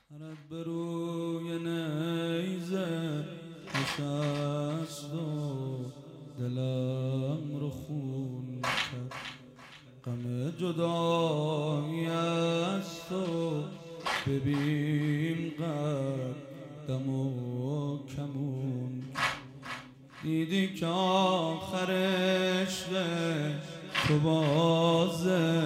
هرد به روی نیزه نشست و دلم رو خون کرد. غم جدایی است و ببین قدم و کمون. دیدی که آخرش تو بازه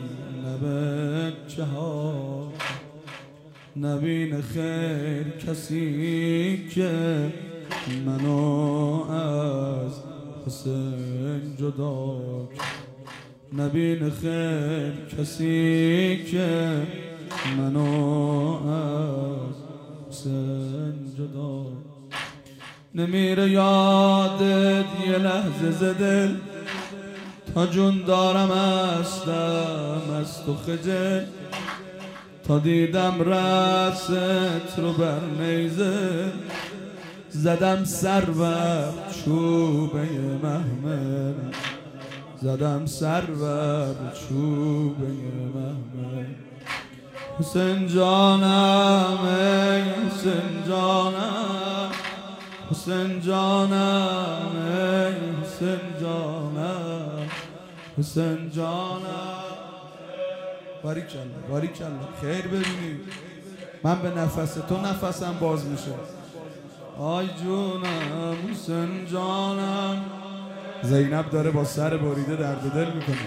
نبچه ها نبین خیر کسی که منو از حسین جدا نبین خیر کسی که منو از حسین جدا نمیره یادت یه لحظه زدل تا جون دارم هستم از تو خجل تا دیدم رست رو بر نیزه زدم سر بر چوبه محمل زدم سر بر چوبه محمل حسین جانم ای حسین جانم حسین جانم ای حسین جانم حسین جانم باریکالله باریکالله خیر ببینید من به نفس تو نفسم باز میشه آی جونم حسین جانم زینب داره با سر بریده درد دل میکنه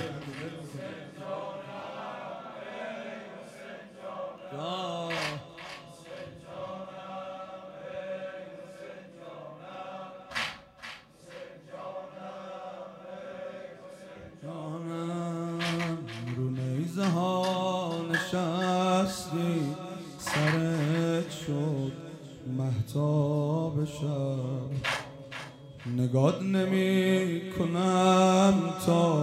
رو نیزه ها نشستی سرت شد مهتاب شب نگات نمی کنم تا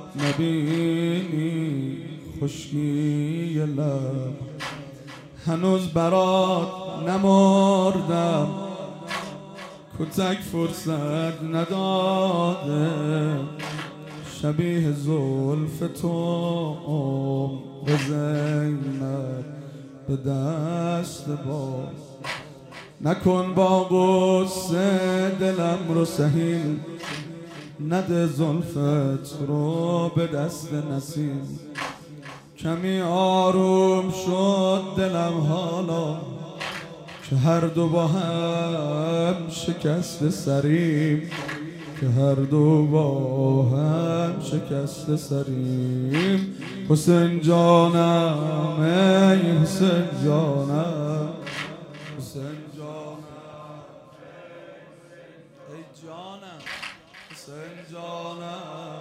نبینی خشکی لب هنوز برات نمردم کتک فرصت نداده شبیه زلف تو به زینب به دست باز نکن با غصه دلم رو سهیل نده زلفت رو به دست نسیم کمی آروم شد دلم حالا که هر دو با هم شکست سریم که هر دو با هم شکست سریم حسین جانم ای حسین جانم حسین جانم ای جانم حسین جانم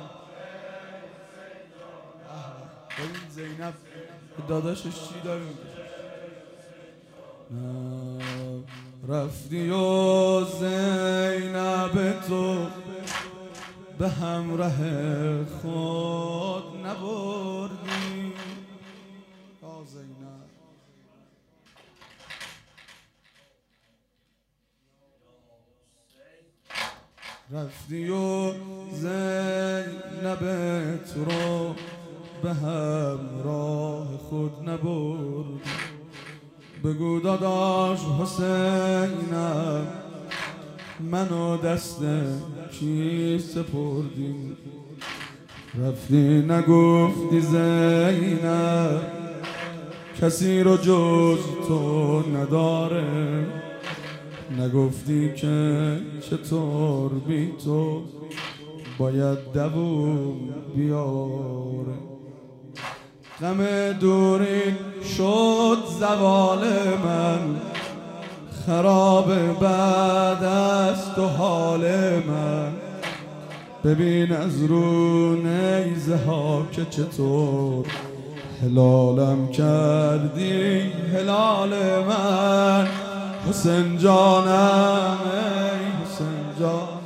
ببین زینب داداشش چی داره رفتی و زینب تو به همراه خود نبردی زینب رفتی و زینب تو رو به همراه خود نبردی بگو داداش حسینم منو دست کی سپردی رفتی نگفتی زینب کسی رو جز تو نداره نگفتی که چطور بی تو باید دووم بیاره غم دوری شد زوال من خراب بعد از تو حال من ببین از رو نیزه ها که چطور هلالم کردی هلال من حسین جانم ای حسین جانم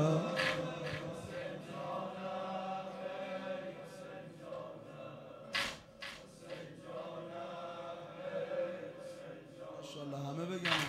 ماشاءالله همه بگم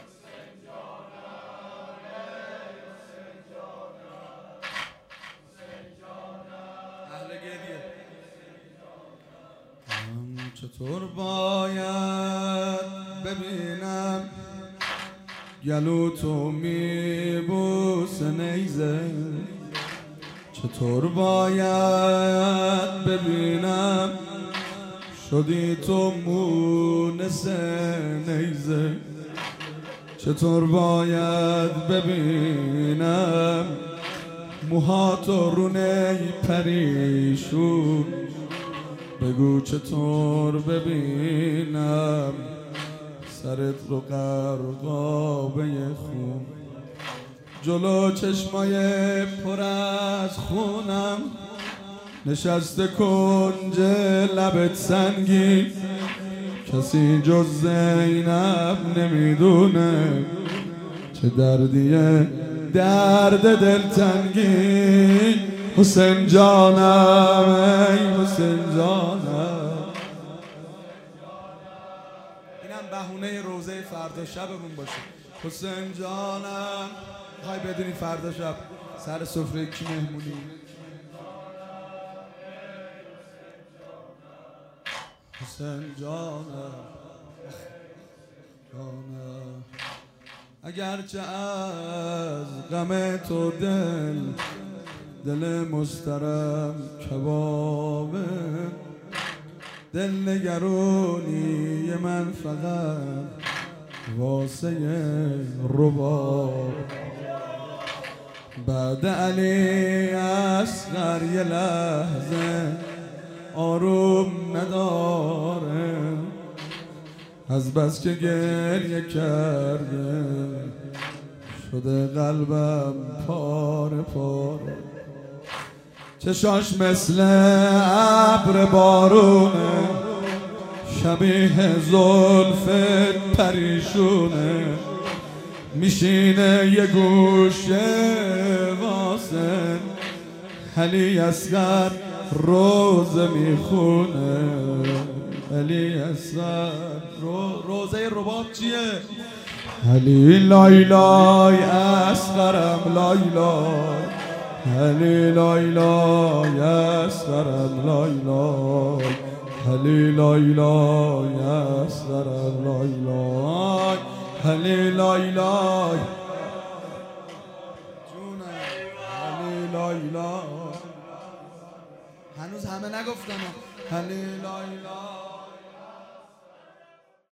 اهل گریه چطور باید ببینم گلو تو میبوسه نیزه، چطور باید ببینم شدی تو مونس نیزه، چطور باید ببینم موهاتو رونه پریشون، بگو چطور ببینم سرت رو غرقابه خون، جلو چشمای پر از خونم نشسته کنج لبت سنگی، کسی جز زینب نمیدونه چه دردیه درد دلتنگی. حسین جانم ای حسین جانم. اینم بهونه روزه فردا شبمون باشه. حسین جانم میخوای بدونی فردا شب سر سفره کی مهمونی؟ حسین جانم جانم. اگرچه از غم تو دل مسترم کبابه، دل نگرونی من فقط واسه رباب. بعد علی اصغر یه لحظه آروم نداره، از بس که گریه کرده شده قلبم پاره پاره. چشاش مثل ابر بارونه، شبیه زلفت پریشونه، میشینه یه گوشه واسه علی اصغر روزه میخونه. علی اصغر روزه رباب چیه؟ علی لای لای اصغرم لای لای، علی لای لای اصغرم لای لای، علی لای لای اصغرم لای لای، علی لای لای جونم علی لای لای. هنوز همه نگفتن علی لای لای.